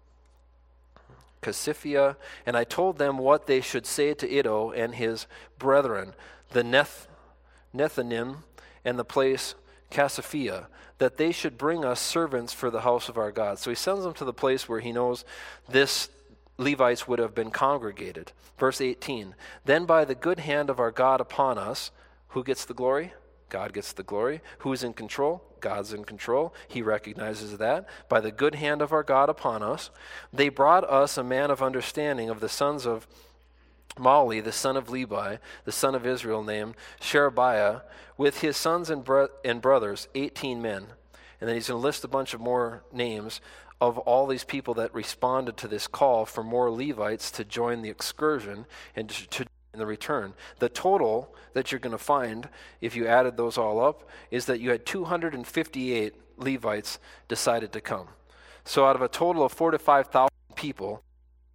A: Casiphia, and I told them what they should say to Iddo and his brethren, the Nethanim, and the place Casiphia, that they should bring us servants for the house of our God. So he sends them to the place where he knows this Levites would have been congregated. Verse 18, then by the good hand of our God upon us, who gets the glory? God gets the glory. Who's in control? God's in control. He recognizes that. By the good hand of our God upon us, they brought us a man of understanding of the sons of Mali, the son of Levi, the son of Israel, named Sherebiah, with his sons and brothers, 18 men. And then he's going to list a bunch of more names of all these people that responded to this call for more Levites to join the excursion and to join the return. The total that you're going to find, if you added those all up, is that you had 258 Levites decided to come. So out of a total of 4,000 to 5,000 people,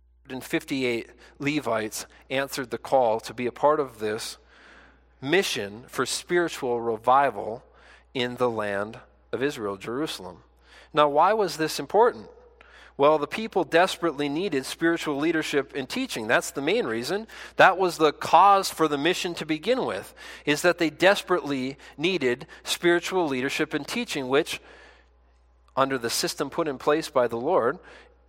A: 158 Levites answered the call to be a part of this mission for spiritual revival in the land of Israel, Jerusalem. Now, why was this important? Well, the people desperately needed spiritual leadership and teaching. That's the main reason. That was the cause for the mission to begin with, is that they desperately needed spiritual leadership and teaching, which, under the system put in place by the Lord,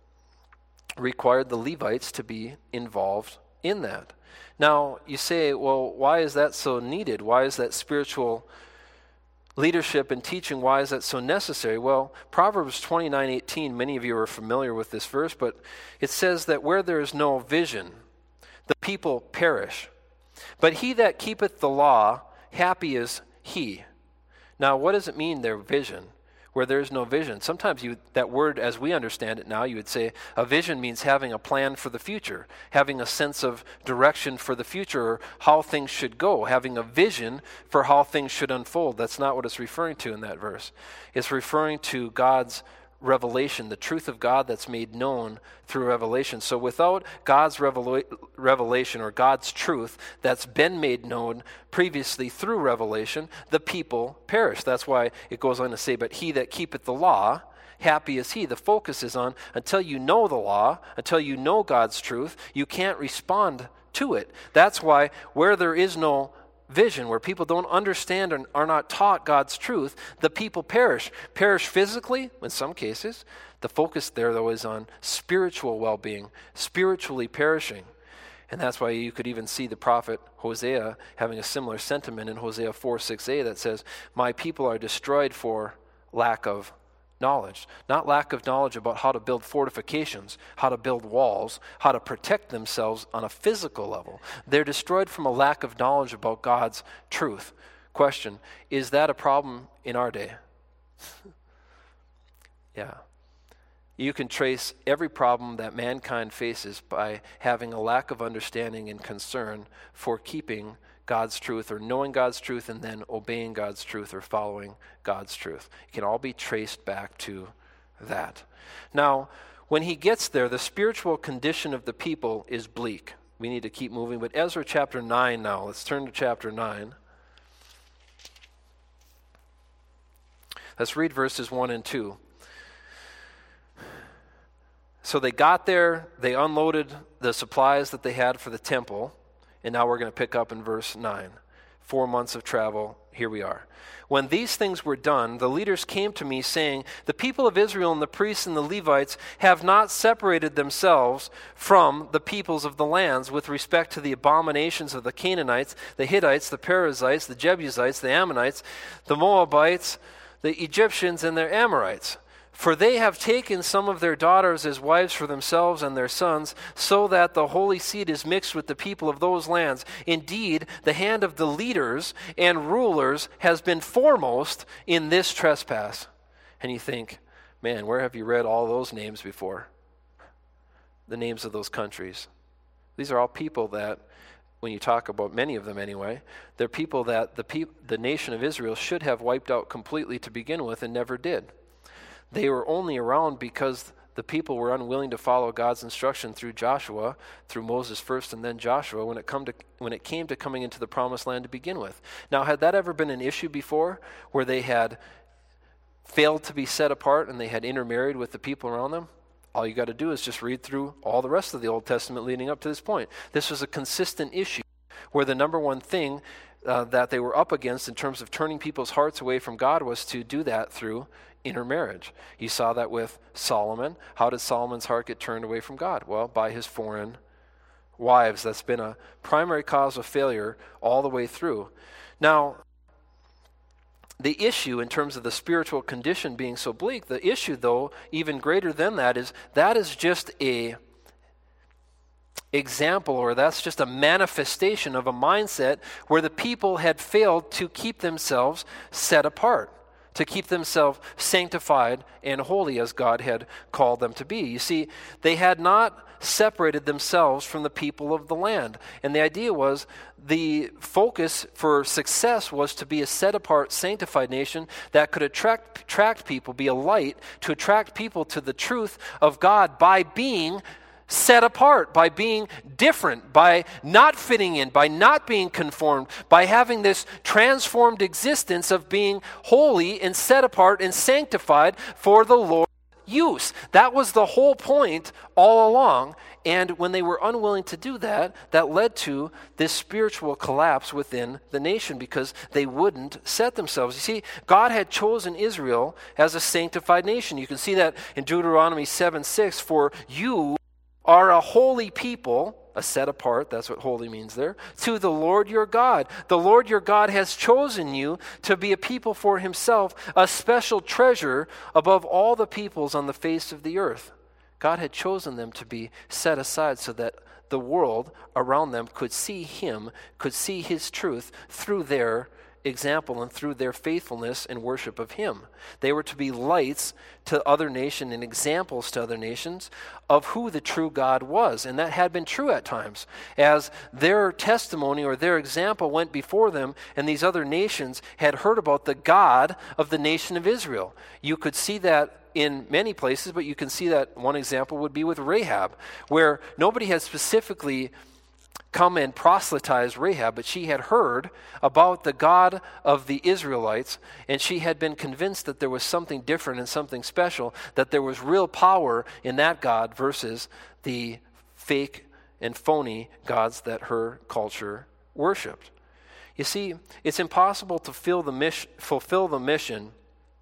A: required the Levites to be involved in that. Now, you say, well, why is that so needed? Why is that spiritual leadership and teaching, why is that so necessary? Well, Proverbs 29:18, many of you are familiar with this verse, but it says that where there is no vision, the people perish. But he that keepeth the law, happy is he. Now, what does it mean, their vision? Where there is no vision. Sometimes that word, as we understand it now, you would say a vision means having a plan for the future, having a sense of direction for the future, or how things should go, having a vision for how things should unfold. That's not what it's referring to in that verse. It's referring to God's revelation, the truth of God that's made known through revelation. So without God's revelation or God's truth that's been made known previously through revelation, the people perish. That's why it goes on to say, but he that keepeth the law, happy is he. The focus is on, until you know the law, until you know God's truth, you can't respond to it. That's why where there is no vision, where people don't understand and are not taught God's truth, the people perish. Perish physically, in some cases. The focus there, though, is on spiritual well-being, spiritually perishing. And that's why you could even see the prophet Hosea having a similar sentiment in Hosea 4:6a that says, my people are destroyed for lack of knowledge. Not lack of knowledge about how to build fortifications, how to build walls, how to protect themselves on a physical level. They're destroyed from a lack of knowledge about God's truth. Question, is that a problem in our day? Yeah. You can trace every problem that mankind faces by having a lack of understanding and concern for keeping God's truth, or knowing God's truth and then obeying God's truth or following God's truth. It can all be traced back to that. Now, when he gets there, the spiritual condition of the people is bleak. We need to keep moving. But Ezra chapter 9 now. Let's turn to chapter 9. Let's read verses 1 and 2. So they got there, they unloaded the supplies that they had for the temple, and now we're going to pick up in verse 9. 4 months of travel, here we are. When these things were done, the leaders came to me saying, the people of Israel and the priests and the Levites have not separated themselves from the peoples of the lands with respect to the abominations of the Canaanites, the Hittites, the Perizzites, the Jebusites, the Ammonites, the Moabites, the Egyptians, and their Amorites. For they have taken some of their daughters as wives for themselves and their sons, so that the holy seed is mixed with the people of those lands. Indeed, the hand of the leaders and rulers has been foremost in this trespass. And you think, man, where have you read all those names before? The names of those countries. These are all people that, when you talk about many of them anyway, they're people that the nation of Israel should have wiped out completely to begin with and never did. They were only around because the people were unwilling to follow God's instruction through Joshua, through Moses first and then Joshua, when it came to coming into the promised land to begin with. Now, had that ever been an issue before, where they had failed to be set apart and they had intermarried with the people around them? All you got to do is just read through all the rest of the Old Testament leading up to this point. This was a consistent issue where the number one thing that they were up against in terms of turning people's hearts away from God was to do that through intermarriage. You saw that with Solomon. How did Solomon's heart get turned away from God? Well, by his foreign wives. That's been a primary cause of failure all the way through. Now, the issue in terms of the spiritual condition being so bleak, the issue, though, even greater than that is just a example, or that's just a manifestation of a mindset where the people had failed to keep themselves set apart, to keep themselves sanctified and holy as God had called them to be. You see, they had not separated themselves from the people of the land. And the idea was the focus for success was to be a set-apart, sanctified nation that could attract people, be a light to attract people to the truth of God by being set apart, by being different, by not fitting in, by not being conformed, by having this transformed existence of being holy and set apart and sanctified for the Lord's use. That was the whole point all along. And when they were unwilling to do that, that led to this spiritual collapse within the nation because they wouldn't set themselves. You see, God had chosen Israel as a sanctified nation. You can see that in Deuteronomy 7:6, for you are a holy people, a set apart, that's what holy means there, to the Lord your God. The Lord your God has chosen you to be a people for himself, a special treasure above all the peoples on the face of the earth. God had chosen them to be set aside so that the world around them could see him, could see his truth through their example and through their faithfulness and worship of him. They were to be lights to other nations and examples to other nations of who the true God was. And that had been true at times. As their testimony or their example went before them and these other nations had heard about the God of the nation of Israel. You could see that in many places, but you can see that one example would be with Rahab, where nobody had specifically come and proselytize Rahab, but she had heard about the God of the Israelites, and she had been convinced that there was something different and something special, that there was real power in that God versus the fake and phony gods that her culture worshipped. You see, it's impossible to fulfill the mission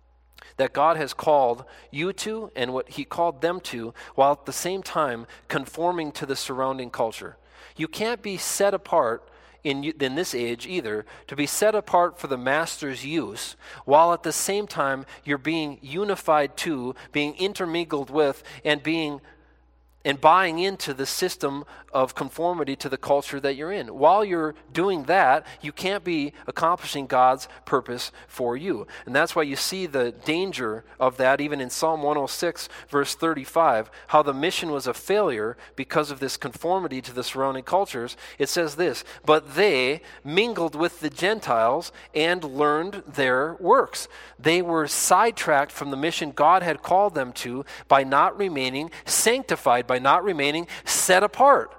A: that God has called you to and what he called them to, while at the same time conforming to the surrounding culture. You can't be set apart in this age either, to be set apart for the master's use, while at the same time you're being unified to, being intermingled with, and buying into the system of conformity to the culture that you're in. While you're doing that, you can't be accomplishing God's purpose for you. And that's why you see the danger of that even in Psalm 106, verse 35, how the mission was a failure because of this conformity to the surrounding cultures. It says this, but they mingled with the Gentiles and learned their works. They were sidetracked from the mission God had called them to by not remaining sanctified, by not remaining set apart.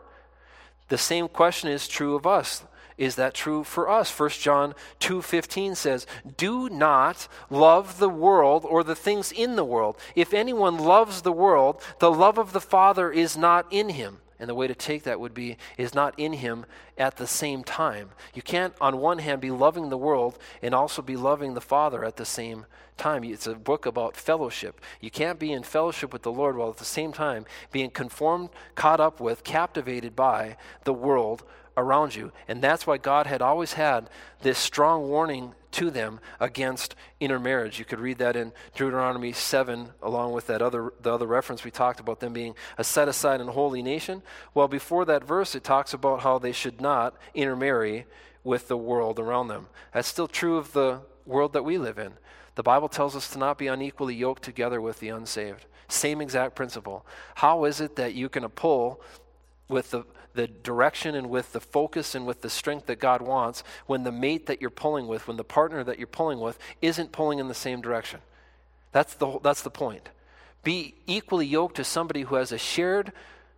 A: The same question is true of us. Is that true for us? 1 John 2:15 says, do not love the world or the things in the world. If anyone loves the world, the love of the Father is not in him. And the way to take that would be, is not in him at the same time. You can't, on one hand, be loving the world and also be loving the Father at the same time. It's a book about fellowship. You can't be in fellowship with the Lord while at the same time being conformed, caught up with, captivated by the world around you. And that's why God had always had this strong warning to them against intermarriage. You could read that in Deuteronomy 7 along with the other reference we talked about them being a set aside and holy nation. Well, before that verse it talks about how they should not intermarry with the world around them. That's still true of the world that we live in. The Bible tells us to not be unequally yoked together with the unsaved. Same exact principle. How is it that you can pull with the direction and with the focus and with the strength that God wants when the mate that you're pulling with, when the partner that you're pulling with isn't pulling in the same direction? That's the point. Be equally yoked to somebody who has a shared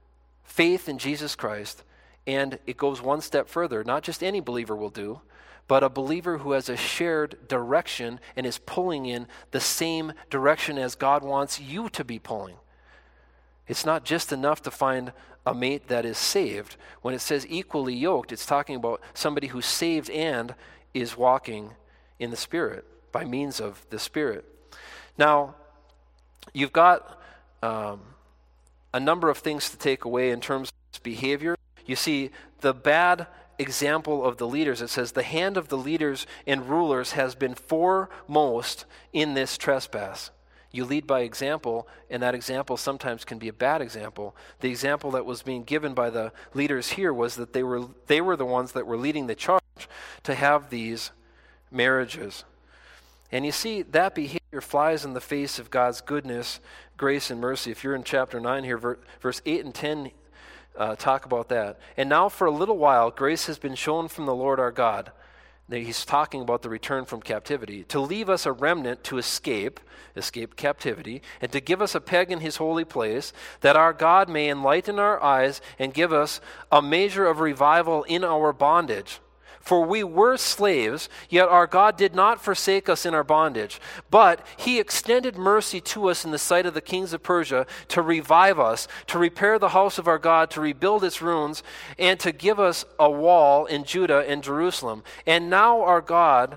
A: faith in Jesus Christ, and it goes one step further. Not just any believer will do, but a believer who has a shared direction and is pulling in the same direction as God wants you to be pulling. It's not just enough to find a mate that is saved. When it says equally yoked, it's talking about somebody who's saved and is walking in the Spirit, by means of the Spirit. Now, you've got a number of things to take away in terms of behavior. You see, the bad example of the leaders, it says, the hand of the leaders and rulers has been foremost in this trespass. You lead by example, and that example sometimes can be a bad example. The example that was being given by the leaders here was that they were the ones that were leading the charge to have these marriages. And you see, that behavior flies in the face of God's goodness, grace, and mercy. If you're in chapter 9 here, verse 8 and 10 talk about that. And now for a little while, grace has been shown from the Lord our God. He's talking about the return from captivity, to leave us a remnant to escape captivity, and to give us a peg in his holy place, that our God may enlighten our eyes and give us a measure of revival in our bondage. For we were slaves, yet our God did not forsake us in our bondage, but he extended mercy to us in the sight of the kings of Persia to revive us, to repair the house of our God, to rebuild its ruins, and to give us a wall in Judah and Jerusalem. And now, O our God,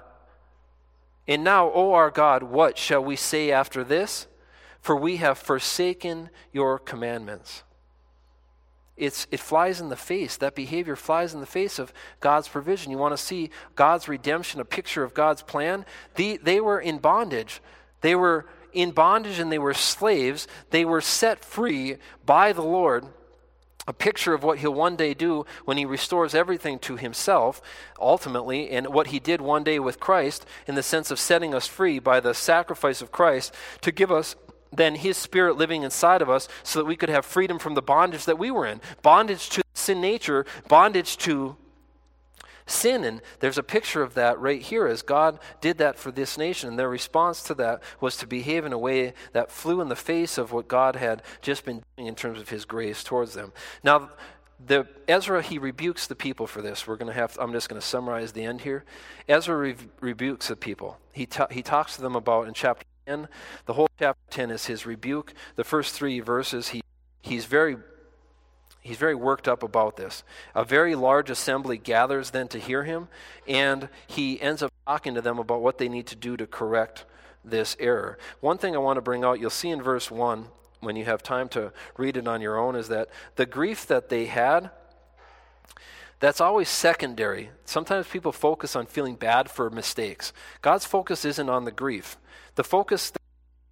A: what shall we say after this? For we have forsaken your commandments. It flies in the face. That behavior flies in the face of God's provision. You want to see God's redemption, a picture of God's plan? They were in bondage. They were in bondage and they were slaves. They were set free by the Lord, a picture of what he'll one day do when he restores everything to himself, ultimately, and what he did one day with Christ in the sense of setting us free by the sacrifice of Christ to give us then his Spirit living inside of us so that we could have freedom from the bondage that we were in. Bondage to sin nature, bondage to sin. And there's a picture of that right here as God did that for this nation. And their response to that was to behave in a way that flew in the face of what God had just been doing in terms of his grace towards them. Now, Ezra, he rebukes the people for this. I'm just going to summarize the end here. Ezra rebukes the people. He talks to them about in chapter 10. The whole chapter 10 is his rebuke. The first 3 verses, he's very worked up about this. A very large assembly gathers then to hear him, and he ends up talking to them about what they need to do to correct this error. One thing I want to bring out, you'll see in verse 1, when you have time to read it on your own, is that the grief that they had, that's always secondary. Sometimes people focus on feeling bad for mistakes. God's focus isn't on the grief. The focus is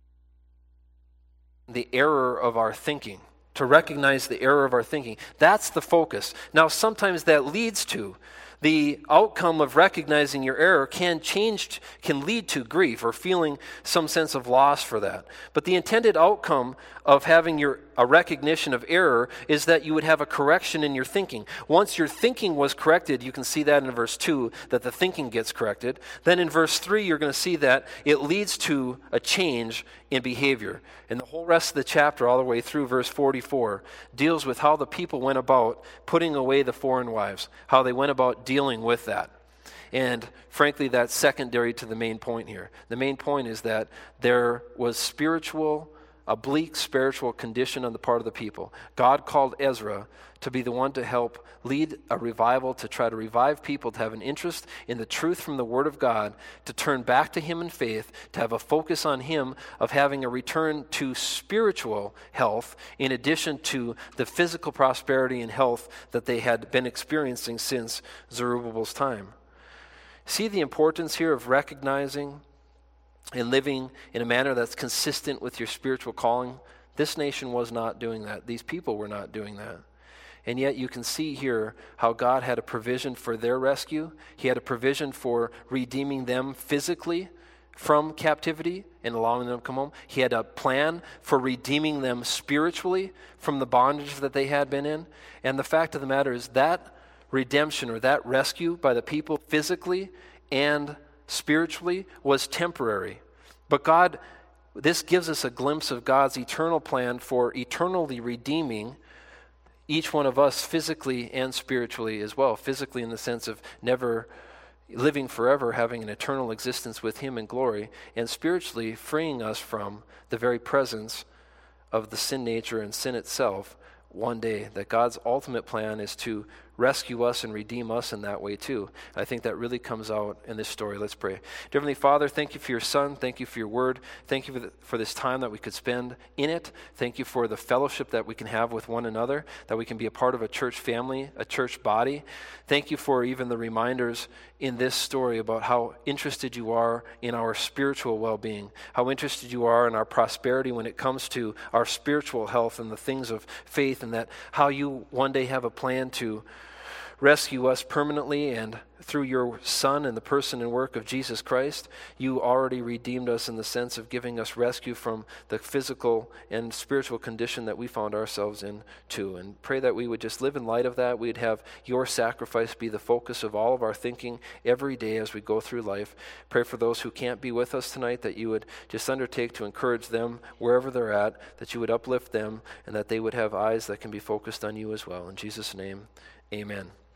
A: the error of our thinking, to recognize the error of our thinking. That's the focus. Now, sometimes that leads to the outcome of recognizing your error can lead to grief or feeling some sense of loss for that. But the intended outcome of having a recognition of error is that you would have a correction in your thinking. Once your thinking was corrected, you can see that in verse 2, that the thinking gets corrected. Then in verse 3, you're going to see that it leads to a change in behavior. And the whole rest of the chapter, all the way through verse 44, deals with how the people went about putting away the foreign wives, how they went about dealing with that. And frankly, that's secondary to the main point here. The main point is that there was a bleak spiritual condition on the part of the people. God called Ezra to be the one to help lead a revival, to try to revive people, to have an interest in the truth from the Word of God, to turn back to him in faith, to have a focus on him of having a return to spiritual health in addition to the physical prosperity and health that they had been experiencing since Zerubbabel's time. See the importance here of recognizing and living in a manner that's consistent with your spiritual calling. This nation was not doing that. These people were not doing that. And yet you can see here how God had a provision for their rescue. He had a provision for redeeming them physically from captivity and allowing them to come home. He had a plan for redeeming them spiritually from the bondage that they had been in. And the fact of the matter is that redemption or that rescue by the people physically and spiritually was temporary. But this gives us a glimpse of God's eternal plan for eternally redeeming each one of us physically and spiritually as well. Physically in the sense of never living forever, having an eternal existence with him in glory, and spiritually freeing us from the very presence of the sin nature and sin itself one day, that God's ultimate plan is to rescue us and redeem us in that way too. I think that really comes out in this story. Let's pray. Dear Heavenly Father, thank you for your Son. Thank you for your word. Thank you for this time that we could spend in it. Thank you for the fellowship that we can have with one another, that we can be a part of a church family, a church body. Thank you for even the reminders in this story about how interested you are in our spiritual well-being, how interested you are in our prosperity when it comes to our spiritual health and the things of faith, and that how you one day have a plan to rescue us permanently, and through your Son and the person and work of Jesus Christ, you already redeemed us in the sense of giving us rescue from the physical and spiritual condition that we found ourselves in too. And pray that we would just live in light of that. We'd have your sacrifice be the focus of all of our thinking every day as we go through life. Pray for those who can't be with us tonight, that you would just undertake to encourage them wherever they're at, that you would uplift them, and that they would have eyes that can be focused on you as well. In Jesus' name, amen.